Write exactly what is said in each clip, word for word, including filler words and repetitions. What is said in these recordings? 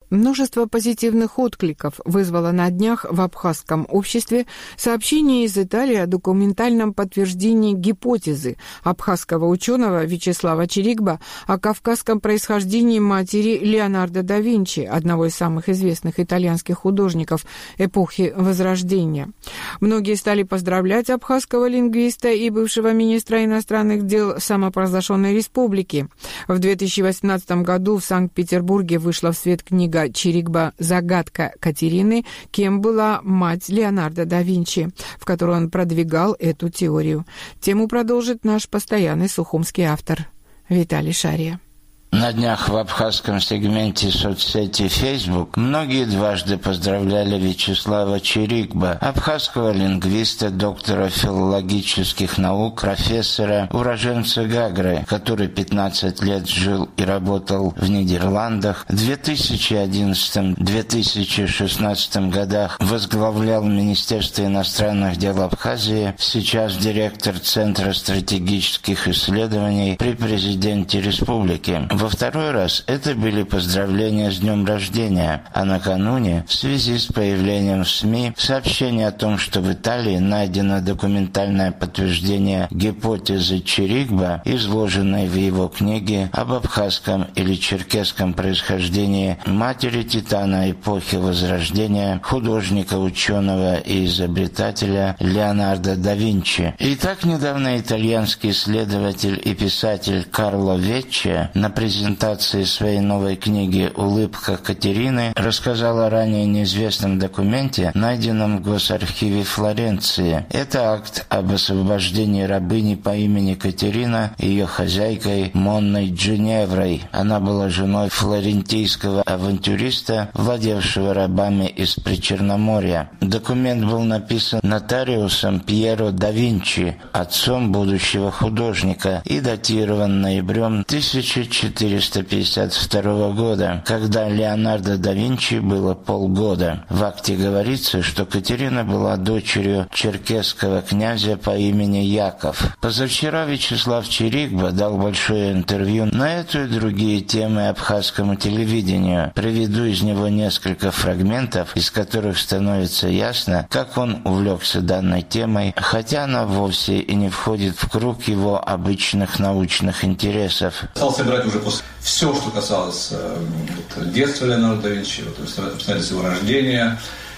Множество позитивных откликов вызвало на днях в абхазском обществе сообщение из Италии о документальном подтверждении гипотезы абхазского ученого Вячеслава Чирикба о кавказском происхождении матери Леонардо да Винчи, одного из самых известных итальянских художников эпохи Возрождения. Многие стали поздравлять абхазского лингвиста и бывшего министра иностранных дел самопровозглашенной республики. В две тысячи восемнадцатом году в Санкт-Петербурге вышла в свет книга Чирикба «Загадка Катерины. Кем была мать Леонардо да Винчи», в которой он продвигал эту теорию. Тему продолжит наш постоянный сухумский автор Виталий Шария. На днях в абхазском сегменте соцсети Facebook многие дважды поздравляли Вячеслава Чирикба, абхазского лингвиста, доктора филологических наук, профессора, уроженца Гагры, который пятнадцать лет жил и работал в Нидерландах. В две тысячи одиннадцатом — две тысячи шестнадцатом годах возглавлял Министерство иностранных дел Абхазии, сейчас директор Центра стратегических исследований при президенте республики. Во второй раз это были поздравления с днем рождения, а накануне, в связи с появлением в СМИ, сообщение о том, что в Италии найдено документальное подтверждение гипотезы Чирикба, изложенной в его книге об абхазском или черкесском происхождении матери Титана эпохи Возрождения, художника, ученого и изобретателя Леонардо да Винчи. И так недавно итальянский исследователь и писатель Карло Веччи на презентации своей новой книги «Улыбка Катерины» рассказал о ранее неизвестном документе, найденном в Госархиве Флоренции. Это акт об освобождении рабыни по имени Катерина и ее хозяйкой Монной Джиневрой. Она была женой флорентийского авантюриста, владевшего рабами из Причерноморья. Документ был написан нотариусом Пьеро да Винчи, отцом будущего художника, и датирован ноябрем тысяча четыреста пятьдесят второго года, когда Леонардо да Винчи было полгода. В акте говорится, что Катерина была дочерью черкесского князя по имени Яков. Позавчера Вячеслав Чирикба дал большое интервью на эту и другие темы абхазскому телевидению. Приведу из него несколько фрагментов, из которых становится ясно, как он увлекся данной темой, хотя она вовсе и не входит в круг его обычных научных интересов. Стал собирать уже после все, что касалось э, вот, детства Леонардо да Винчи, вот, обстоятельств его рождения,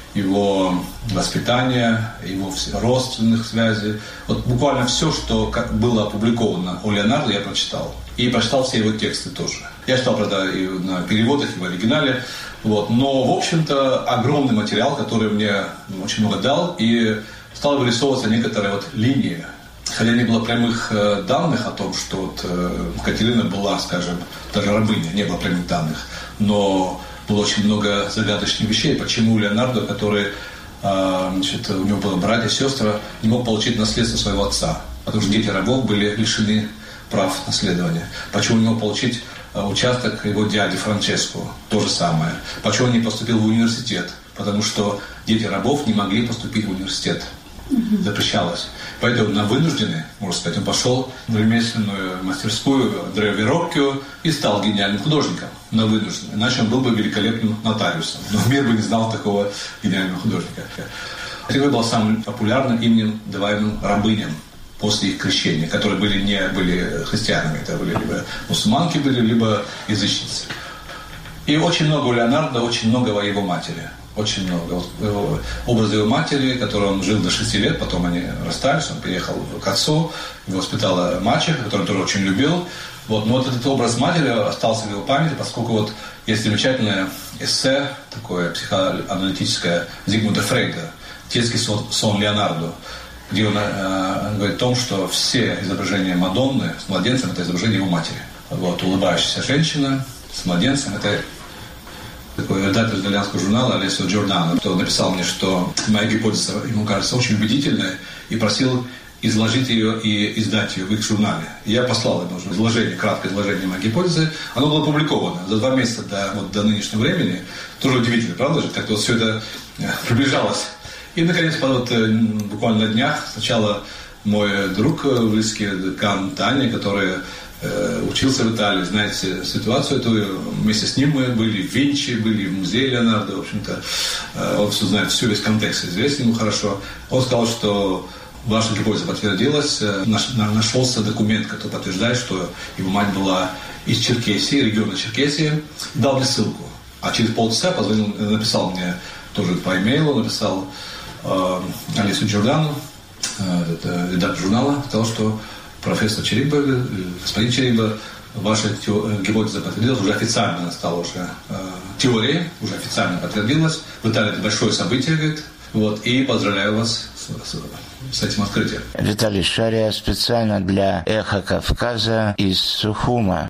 его воспитания, его родственных связей. Вот буквально все, что как было опубликовано о Леонардо, я прочитал. И прочитал все его тексты тоже. Я читал, правда, и на переводах, и в оригинале. Вот. Но, в общем-то, огромный материал, который мне очень много дал, и стал вырисовываться некоторые вот линии. Хотя не было прямых э, данных о том, что вот, э, Катерина была, скажем, даже рабыня, не было прямых данных. Но было очень много загадочных вещей, почему Леонардо, который, э, значит, у него было братья и сестры, не мог получить наследство своего отца, потому что дети рабов были лишены прав наследования. Почему он не мог получить э, участок его дяди Франческо, то же самое. Почему он не поступил в университет, потому что дети рабов не могли поступить в университет. Запрещалось. Поэтому на вынужденный, можно сказать, он пошел в ремесленную мастерскую Андреа Вероккио и стал гениальным художником на вынужденный. Иначе он был бы великолепным нотариусом. Но мир бы не знал такого гениального художника. Катерина была самым популярным именем, даваемым рабыням после их крещения, которые были не были христианами. Это были либо мусульманки, были, либо язычницы. И очень много у Леонардо, очень много о его матери. Очень много. Образ его матери, которой он жил до шести лет, потом они расстались, он переехал к отцу, его воспитала мачеха, которую он тоже очень любил. Вот. Но вот этот образ матери остался в его памяти, поскольку вот есть замечательное эссе, такое психоаналитическое Зигмунда Фрейда «Детский сон, сон Леонардо», где он э, говорит о том, что все изображения Мадонны с младенцем – это изображение его матери. Вот. Улыбающаяся женщина с младенцем – это такой редактор итальянского журнала Алессио Джордано, кто написал мне, что моя гипотеза ему кажется очень убедительной, и просил изложить ее и издать ее в их журнале. И я послал ему изложение, краткое изложение моей гипотезы. Оно было опубликовано за два месяца до, вот, до нынешнего времени. Тоже удивительно, правда же? Как-то вот все это приближалось. И, наконец, вот, буквально на днях, сначала мой друг близкий, Кан Таня, который учился в Италии, знаете ситуацию эту. Вместе с ним мы были в Винчи, были в музее Леонардо. В общем-то, он все знает, все, весь контекст известен ему хорошо. Он сказал, что ваша гипотеза подтвердилась. Нашелся документ, который подтверждает, что его мать была из Черкесии, региона Черкесии. Дал мне ссылку. А через полчаса позвонил, написал мне тоже по имейлу, написал э, Алису Джордану, э, редактор журнала, сказал, что профессор Чирикба, господин Чирикба, ваша гипотеза подтвердилась, уже официально стала уже э, теорией, уже официально подтвердилась. В Италии это большое событие, говорит, вот, и поздравляю вас с, с, с этим открытием. Виталий Шария специально для «Эхо Кавказа» из Сухума.